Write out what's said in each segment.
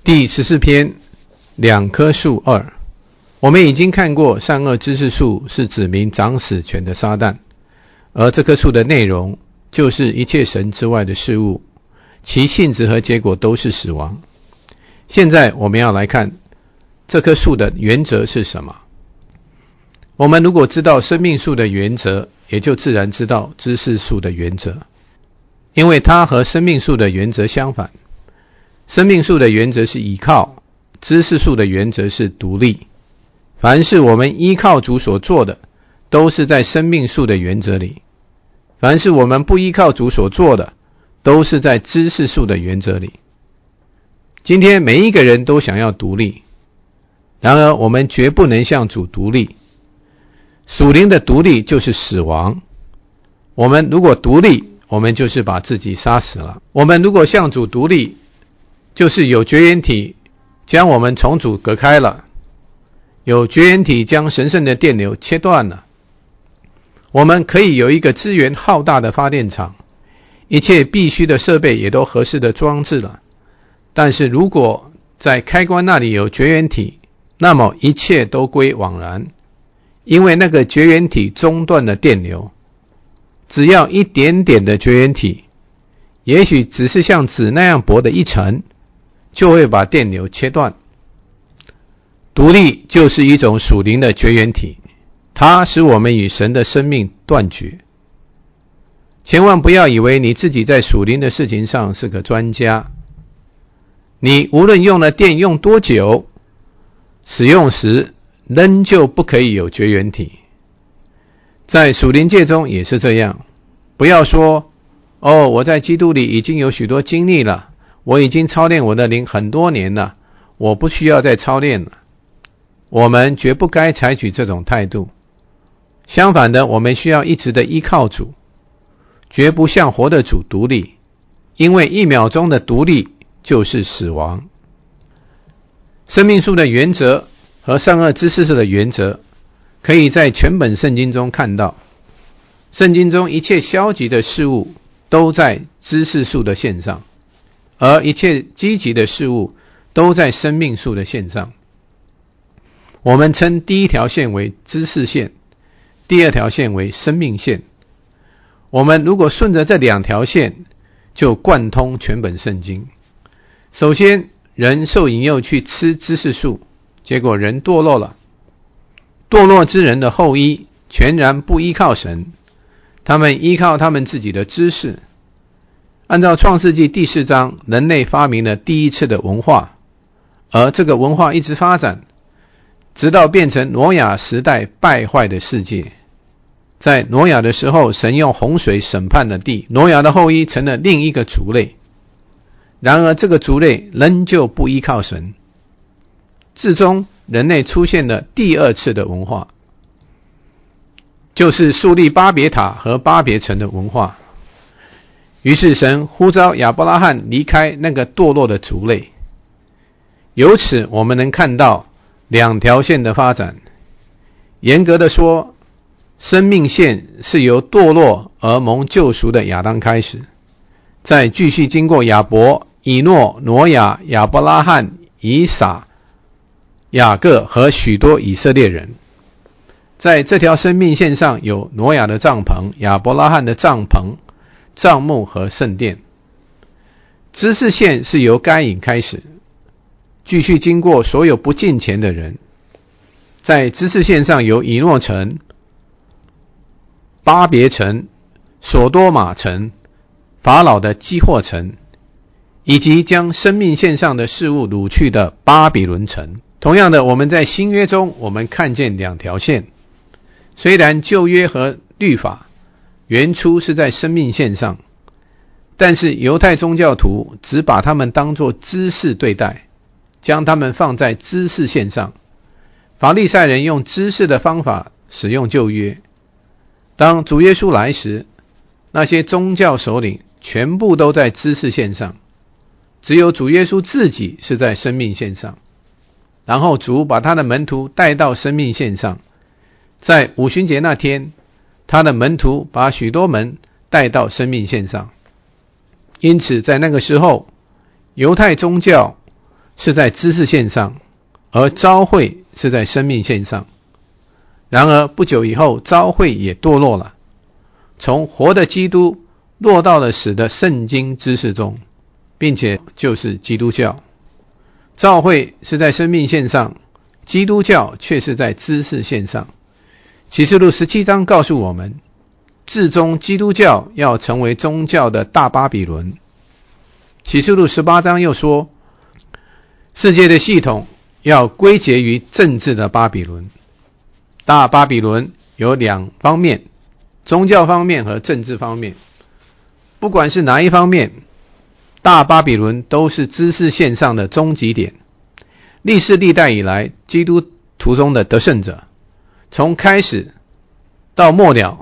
第14篇，两棵树二。我们已经看过善恶知识树是指明掌死权的撒旦，而这棵树的内容就是一切神之外的事物，其性质和结果都是死亡。现在我们要来看这棵树的原则是什么。我们如果知道生命树的原则，也就自然知道知识树的原则，因为它和生命树的原则相反。生命树的原则是依靠，知识树的原则是独立。凡是我们依靠主所做的，都是在生命树的原则里；凡是我们不依靠主所做的，都是在知识树的原则里。今天每一个人都想要独立，然而我们绝不能向主独立。属灵的独立就是死亡。我们如果独立，我们就是把自己杀死了。我们如果向主独立，就是有绝缘体将我们从主隔开了，有绝缘体将神圣的电流切断了。我们可以有一个资源浩大的发电厂，一切必须的设备也都合适的装置了。但是如果在开关那里有绝缘体，那么一切都归枉然，因为那个绝缘体中断了电流。只要一点点的绝缘体，也许只是像纸那样薄的一层，就会把电流切断。独立就是一种属灵的绝缘体，它使我们与神的生命断绝。千万不要以为你自己在属灵的事情上是个专家，你无论用了电用多久，使用时仍旧不可以有绝缘体。在属灵界中也是这样，不要说我在基督里已经有许多经历了，我已经操练我的灵很多年了，我不需要再操练了。我们绝不该采取这种态度。相反的，我们需要一直的依靠主，绝不向活的主独立，因为1秒钟的独立就是死亡。生命树的原则和善恶知识树的原则，可以在全本圣经中看到。圣经中一切消极的事物都在知识树的线上，而一切积极的事物都在生命树的线上。我们称第一条线为知识线，第二条线为生命线。我们如果顺着这2条线，就贯通全本圣经。首先，人受引诱去吃知识树，结果人堕落了。堕落之人的后裔全然不依靠神，他们依靠他们自己的知识。按照创世纪第4章，人类发明了第一次的文化，而这个文化一直发展，直到变成挪亚时代败坏的世界。在挪亚的时候，神用洪水审判了地，挪亚的后裔成了另一个族类。然而这个族类仍旧不依靠神，至终人类出现了第2次的文化，就是树立巴别塔和巴别城的文化。于是神呼召亚伯拉罕离开那个堕落的族类。由此我们能看到2条线的发展。严格的说，生命线是由堕落而蒙救赎的亚当开始，再继续经过亚伯、以诺、挪亚、亚伯拉罕、以撒、雅各和许多以色列人。在这条生命线上有挪亚的帐篷、亚伯拉罕的帐篷、帐幕和圣殿。知识线是由该隐开始，继续经过所有不敬虔的人。在知识线上有以诺城、巴别城、索多玛城、法老的基惑城，以及将生命线上的事物掳去的巴比伦城。同样的，我们在新约中我们看见2条线。虽然旧约和律法原初是在生命线上，但是犹太宗教徒只把他们当作知识对待，将他们放在知识线上。法利赛人用知识的方法使用旧约。当主耶稣来时，那些宗教首领全部都在知识线上，只有主耶稣自己是在生命线上。然后主把他的门徒带到生命线上，在五旬节那天，他的门徒把许多门带到生命线上。因此在那个时候，犹太宗教是在知识线上，而召会是在生命线上。然而不久以后，召会也堕落了，从活的基督落到了死的圣经知识中，并且就是基督教。召会是在生命线上，基督教却是在知识线上。启示录17章告诉我们，至终基督教要成为宗教的大巴比伦。启示录18章又说，世界的系统要归结于政治的巴比伦。大巴比伦有两方面，宗教方面和政治方面。不管是哪一方面，大巴比伦都是知识线上的终极点。历世历代以来，基督徒中的得胜者，从开始到末了，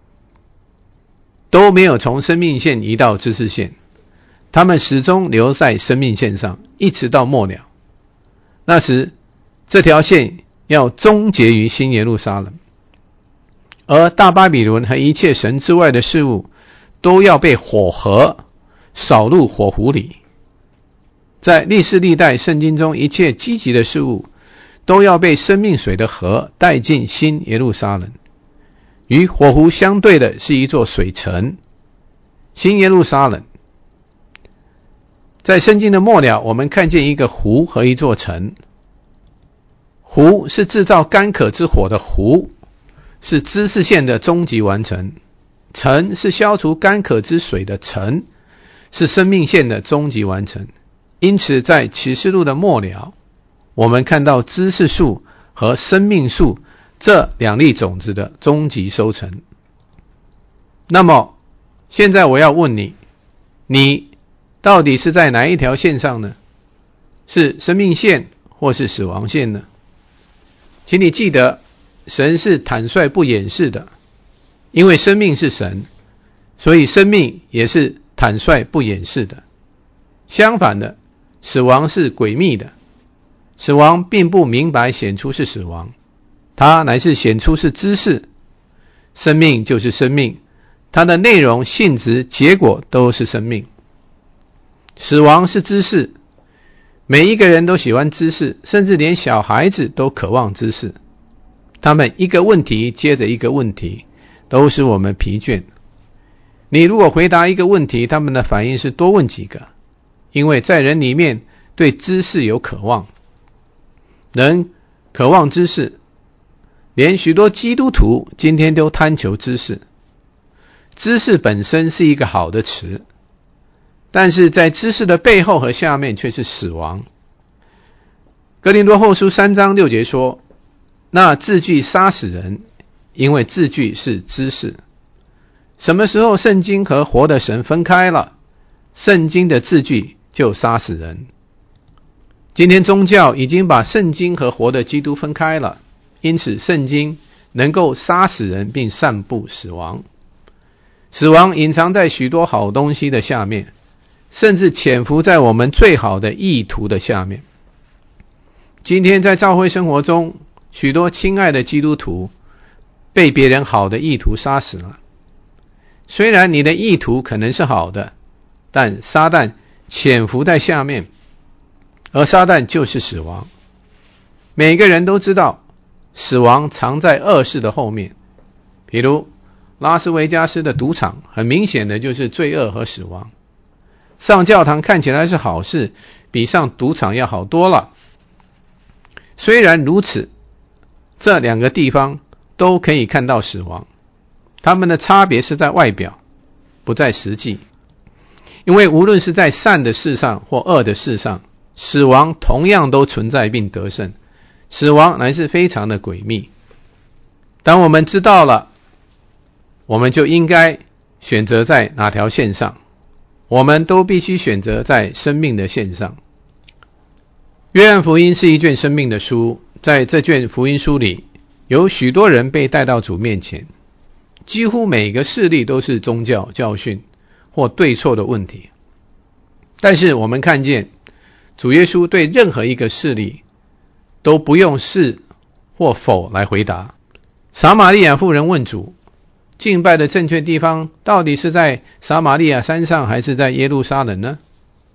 都没有从生命线移到知识线，他们始终留在生命线上，一直到末了。那时，这条线要终结于新耶路撒冷，而大巴比伦和一切神之外的事物都要被火河扫入火湖里。在历世历代圣经中，一切积极的事物都要被生命水的河带进新耶路撒冷。与火湖相对的是一座水城，新耶路撒冷。在圣经的末了，我们看见一个湖和一座城。湖是制造干渴之火的湖，是知识线的终极完成。城是消除干渴之水的城，是生命线的终极完成。因此在启示录的末了，我们看到知识树和生命树这两粒种子的终极收成。那么现在我要问你，你到底是在哪一条线上呢？是生命线或是死亡线呢？请你记得，神是坦率不掩饰的，因为生命是神，所以生命也是坦率不掩饰的。相反的，死亡是诡秘的，死亡并不明白显出是死亡，它乃是显出是知识。生命就是生命，它的内容、性质、结果都是生命。死亡是知识，每一个人都喜欢知识，甚至连小孩子都渴望知识。他们一个问题接着一个问题，都使我们疲倦。你如果回答一个问题，他们的反应是多问几个，因为在人里面对知识有渴望，人渴望知识，连许多基督徒今天都贪求知识。知识本身是一个好的词，但是在知识的背后和下面却是死亡。哥林多后书3章6节说，那字句杀死人，因为字句是知识。什么时候圣经和活的神分开了，圣经的字句就杀死人。今天宗教已经把圣经和活的基督分开了，因此圣经能够杀死人并散布死亡。死亡隐藏在许多好东西的下面，甚至潜伏在我们最好的意图的下面。今天在教会生活中，许多亲爱的基督徒被别人好的意图杀死了。虽然你的意图可能是好的，但撒旦潜伏在下面，而撒旦就是死亡。每个人都知道，死亡藏在恶事的后面。比如拉斯维加斯的赌场，很明显的就是罪恶和死亡。上教堂看起来是好事，比上赌场要好多了。虽然如此，这两个地方都可以看到死亡，它们的差别是在外表，不在实际。因为无论是在善的事上或恶的事上，死亡同样都存在并得胜。死亡乃是非常的诡秘。当我们知道了，我们就应该选择在哪条线上。我们都必须选择在生命的线上。约翰福音是一卷生命的书，在这卷福音书里，有许多人被带到主面前，几乎每个事例都是宗教教训或对错的问题。但是我们看见主耶稣对任何一个事例都不用是或否来回答。撒玛利亚妇人问主，敬拜的正确地方到底是在撒玛利亚山上还是在耶路撒冷呢？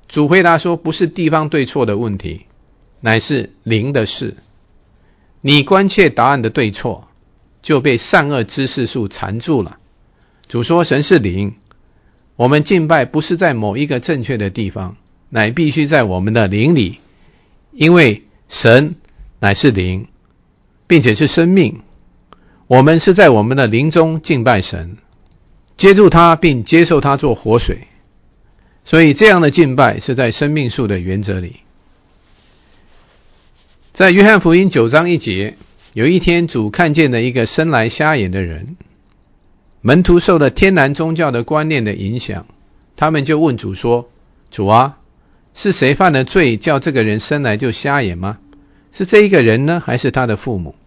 主回答说，不是地方对错的问题，乃是灵的事。你关切答案的对错，就被善恶知识树缠住了。主说，神是灵，我们敬拜不是在某一个正确的地方，乃必须在我们的灵里，因为神乃是灵，并且是生命。我们是在我们的灵中敬拜神，接住他并接受他做活水。所以这样的敬拜是在生命树的原则里。在约翰福音9章1节，有一天主看见了一个生来瞎眼的人，门徒受了天然宗教的观念的影响，他们就问主说，主啊，是谁犯了罪叫这个人生来就瞎眼吗？是这一个人呢，还是他的父母？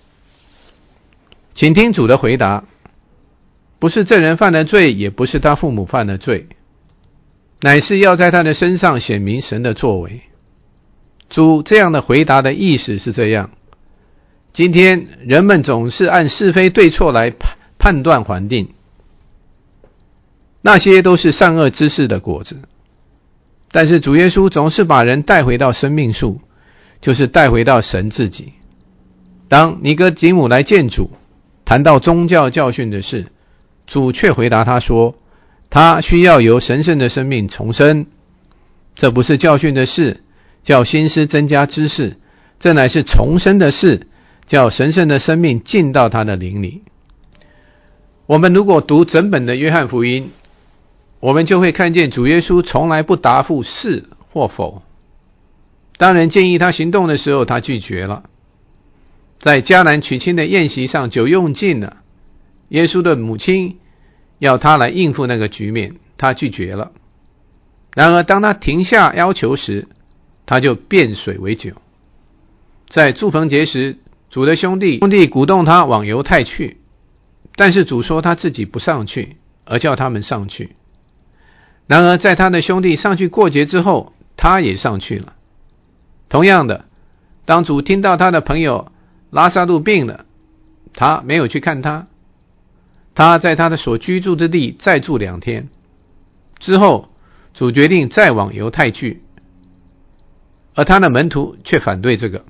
请听主的回答，不是这人犯了罪，也不是他父母犯了罪，乃是要在他的身上显明神的作为。主这样的回答的意思是这样，今天人们总是按是非对错来判断环境，那些都是善恶知识的果子。但是主耶稣总是把人带回到生命树，就是带回到神自己。当尼哥底母来见主，谈到宗教教训的事，主却回答他说，他需要由神圣的生命重生。这不是教训的事，叫心思增加知识，这乃是重生的事，叫神圣的生命进到他的灵里。我们如果读整本的约翰福音，我们就会看见主耶稣从来不答复是或否。当人建议他行动的时候，他拒绝了。在迦南娶亲的宴席上，酒用尽了，耶稣的母亲要他来应付那个局面，他拒绝了。然而当他停下要求时，他就变水为酒。在祝棚节时，主的兄弟鼓动他往犹太去，但是主说他自己不上去，而叫他们上去。然而在他的兄弟上去过节之后，他也上去了。同样的，当主听到他的朋友拉撒路病了，他没有去看他，他在他的所居住之地再住2天。之后主决定再往犹太去，而他的门徒却反对这个。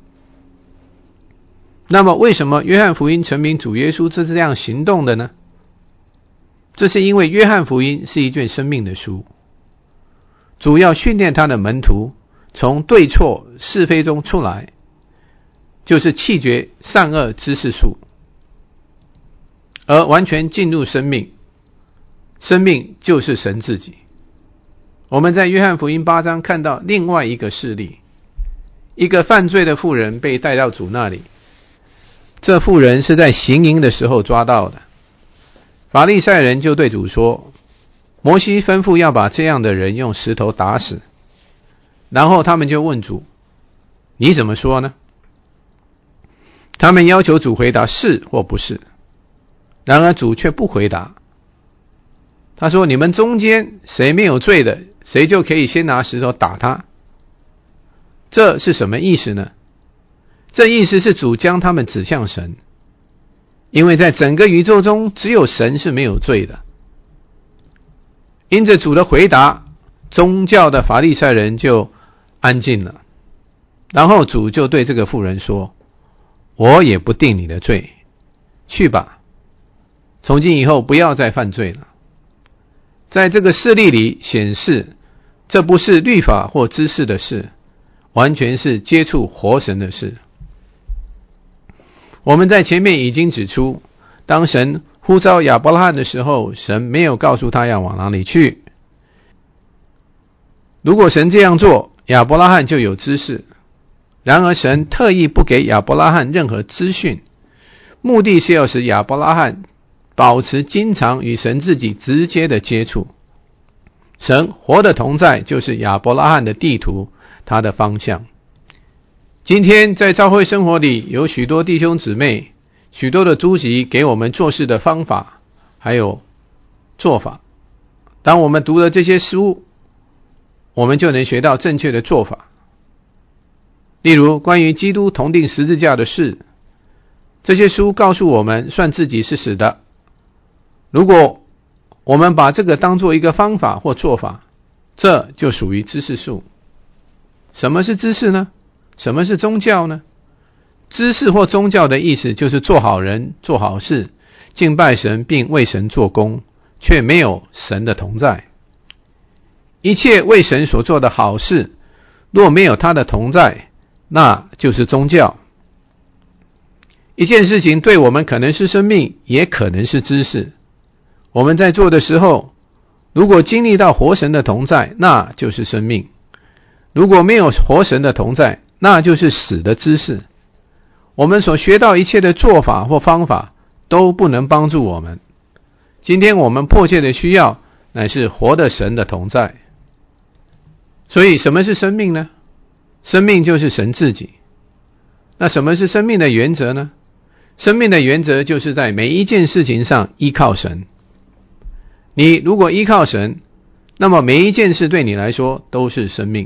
那么为什么约翰福音陈明主耶稣是这样行动的呢？这是因为约翰福音是一卷生命的书，主要训练他的门徒从对错是非中出来，就是弃绝善恶知识树，而完全进入生命。生命就是神自己。我们在约翰福音8章看到另外一个事例，一个犯罪的妇人被带到主那里。这妇人是在行淫的时候抓到的。法利赛人就对主说，摩西吩咐要把这样的人用石头打死。然后他们就问主，你怎么说呢？他们要求主回答是或不是，然而主却不回答。他说，你们中间谁没有罪的，谁就可以先拿石头打他。这是什么意思呢？这意思是主将他们指向神，因为在整个宇宙中只有神是没有罪的。因着主的回答，宗教的法利赛人就安静了。然后主就对这个妇人说，我也不定你的罪，去吧，从今以后不要再犯罪了。在这个事例里显示，这不是律法或知识的事，完全是接触活神的事。我们在前面已经指出，当神呼召亚伯拉罕的时候，神没有告诉他要往哪里去。如果神这样做，亚伯拉罕就有知识。然而神特意不给亚伯拉罕任何资讯，目的是要使亚伯拉罕保持经常与神自己直接的接触。神活的同在就是亚伯拉罕的地图，他的方向。今天在教会生活里，有许多弟兄姊妹，许多的书籍给我们做事的方法还有做法。当我们读了这些书，我们就能学到正确的做法。例如关于基督同钉十字架的事，这些书告诉我们算自己是死的。如果我们把这个当作一个方法或做法， 这就属于知识树。什么是知识呢？什么是宗教呢？知识或宗教的意思就是做好人、做好事、敬拜神并为神做工，却没有神的同在。一切为神所做的好事，若没有他的同在，那就是宗教。一件事情对我们可能是生命，也可能是知识。我们在做的时候，如果经历到活神的同在，那就是生命；如果没有活神的同在，那就是死的知识。我们所学到一切的做法或方法都不能帮助我们。今天我们迫切的需要乃是活的神的同在。所以什么是生命呢？生命就是神自己。那什么是生命的原则呢？生命的原则就是在每一件事情上依靠神。你如果依靠神，那么每一件事对你来说都是生命。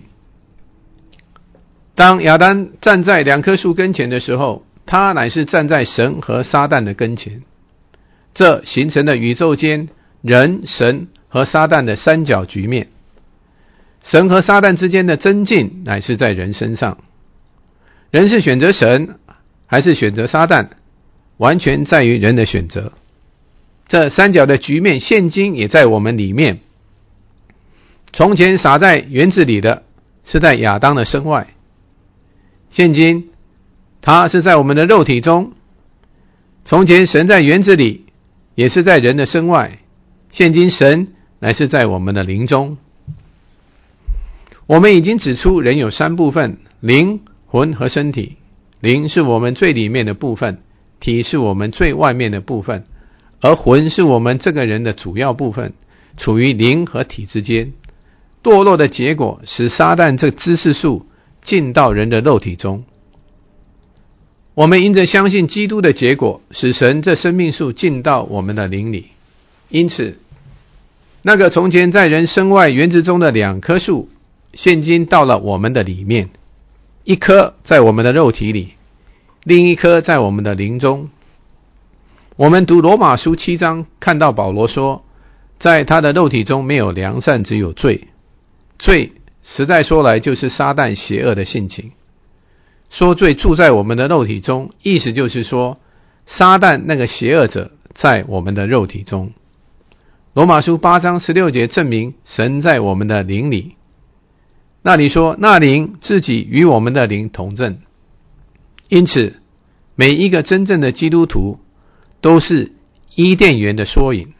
当亚当站在两棵树跟前的时候，他乃是站在神和撒旦的跟前，这形成了宇宙间人、神和撒旦的三角局面。神和撒旦之间的争竞乃是在人身上，人是选择神还是选择撒旦，完全在于人的选择。这三角的局面现今也在我们里面。从前撒在园子里的是在亚当的身外，现今他是在我们的肉体中。从前神在园子里也是在人的身外，现今神乃是在我们的灵中。我们已经指出人有三部分：灵、魂和身体。灵是我们最里面的部分，体是我们最外面的部分，而魂是我们这个人的主要部分，处于灵和体之间。堕落的结果使撒旦这知识树进到人的肉体中。我们因着相信基督的结果，使神这生命树进到我们的灵里。因此，那个从前在人身外园子中的两棵树，现今到了我们的里面，一棵在我们的肉体里，另一棵在我们的灵中。我们读罗马书7章，看到保罗说，在他的肉体中没有良善，只有罪。罪实在说来就是撒旦邪恶的性情。说罪住在我们的肉体中，意思就是说撒旦那个邪恶者在我们的肉体中。罗马书8章16节证明神在我们的灵里。那里说那灵自己与我们的灵同证。因此每一个真正的基督徒都是伊甸园的缩影。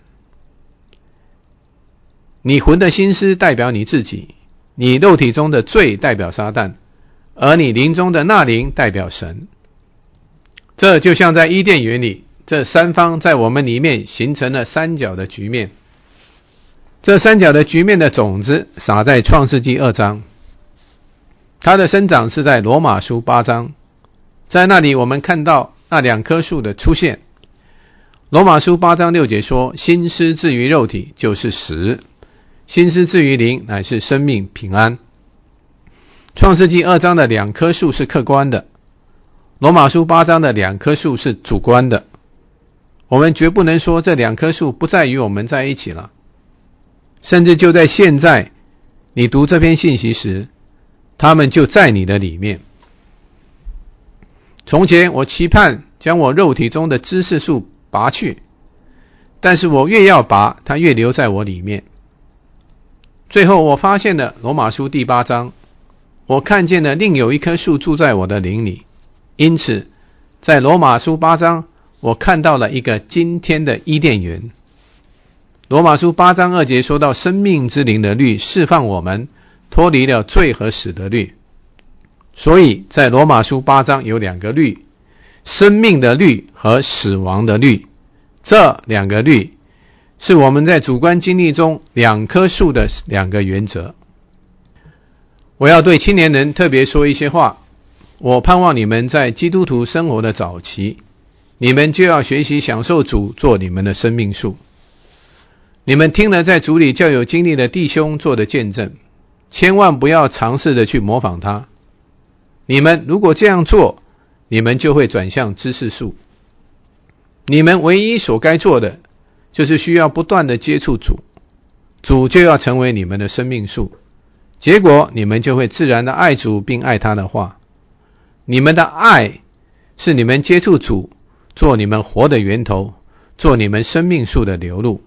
你魂的心思代表你自己，你肉体中的罪代表撒旦，而你灵中的那灵代表神。这就像在伊甸园里，这三方在我们里面形成了三角的局面。这三角的局面的种子撒在创世纪2章，它的生长是在罗马书8章。在那里我们看到那两棵树的出现。罗马书8章6节说，心思至于肉体就是死，心思至于灵乃是生命平安。创世纪2章的两棵树是客观的，罗马书8章的两棵树是主观的。我们绝不能说这两棵树不再与我们在一起了。甚至就在现在，你读这篇信息时，他们就在你的里面。从前我期盼将我肉体中的知识树拔去，但是我越要拔，它越留在我里面。最后我发现了罗马书第8章，我看见了另有一棵树住在我的灵里。因此在罗马书8章，我看到了一个今天的伊甸园。罗马书8章2节说到生命之灵的律释放我们脱离了罪和死的律。所以在罗马书8章有两个律，生命的律和死亡的律。这两个律是我们在主观经历中两棵树的两个原则。我要对青年人特别说一些话。我盼望你们在基督徒生活的早期，你们就要学习享受主做你们的生命树。你们听了在主里较有经历的弟兄做的见证，千万不要尝试的去模仿他。你们如果这样做，你们就会转向知识树。你们唯一所该做的，就是需要不断的接触主，主就要成为你们的生命树。 结果你们就会自然的爱主并爱他的话。你们的爱是你们接触主，做你们活的源头，做你们生命树的流露。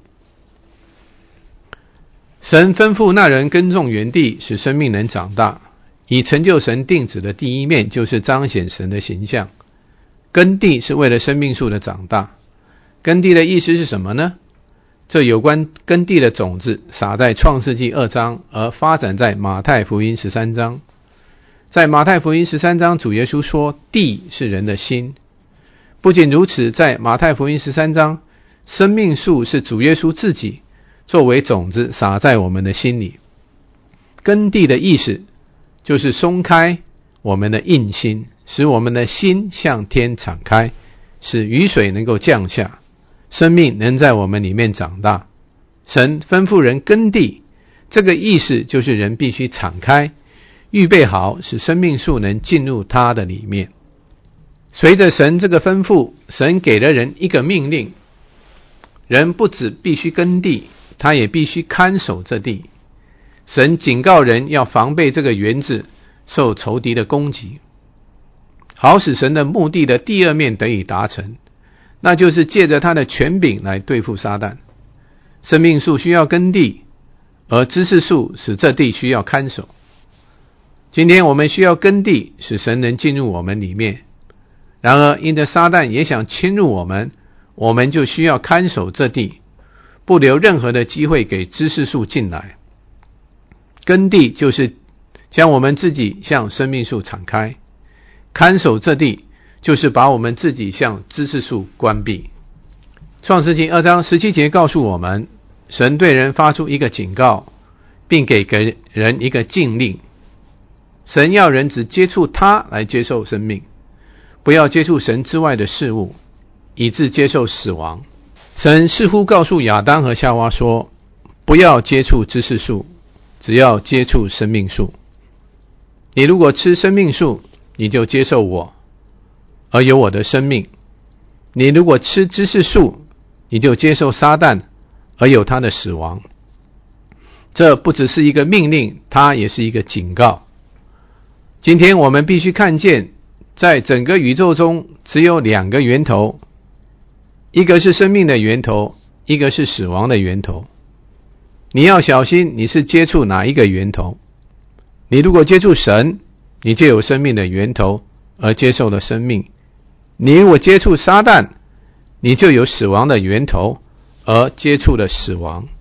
神吩咐那人耕种园地，使生命能长大，以成就神定旨的第一面，就是彰显神的形象。耕地是为了生命树的长大。耕地的意思是什么呢？这有关耕地的种子撒在创世纪2章，而发展在马太福音13章。在马太福音13章，主耶稣说地是人的心。不仅如此，在马太福音13章，生命树是主耶稣自己作为种子撒在我们的心里。耕地的意思就是松开我们的硬心，使我们的心向天敞开，使雨水能够降下，生命能在我们里面长大。神吩咐人耕地，这个意思就是人必须敞开，预备好，使生命树能进入他的里面。随着神这个吩咐，神给了人一个命令，人不只必须耕地，他也必须看守这地。神警告人要防备这个园子受仇敌的攻击，好使神的目的的第二面得以达成，那就是借着他的权柄来对付撒旦。生命树需要耕地，而知识树使这地需要看守。今天我们需要耕地，使神能进入我们里面。然而因着撒旦也想侵入我们，我们就需要看守这地，不留任何的机会给知识树进来。耕地就是将我们自己向生命树敞开，看守这地就是把我们自己向知识树关闭。创世纪2章17节告诉我们，神对人发出一个警告，并给人一个禁令。神要人只接触他来接受生命，不要接触神之外的事物，以致接受死亡。神似乎告诉亚当和夏娃说，不要接触知识树，只要接触生命树。你如果吃生命树，你就接受我，而有我的生命。你如果吃知识树，你就接受撒旦，而有他的死亡。这不只是一个命令，它也是一个警告。今天我们必须看见，在整个宇宙中只有2个源头，一个是生命的源头，一个是死亡的源头。你要小心你是接触哪一个源头。你如果接触神，你就有生命的源头，而接受了生命。你如果接触撒旦，你就有死亡的源头，而接触了死亡。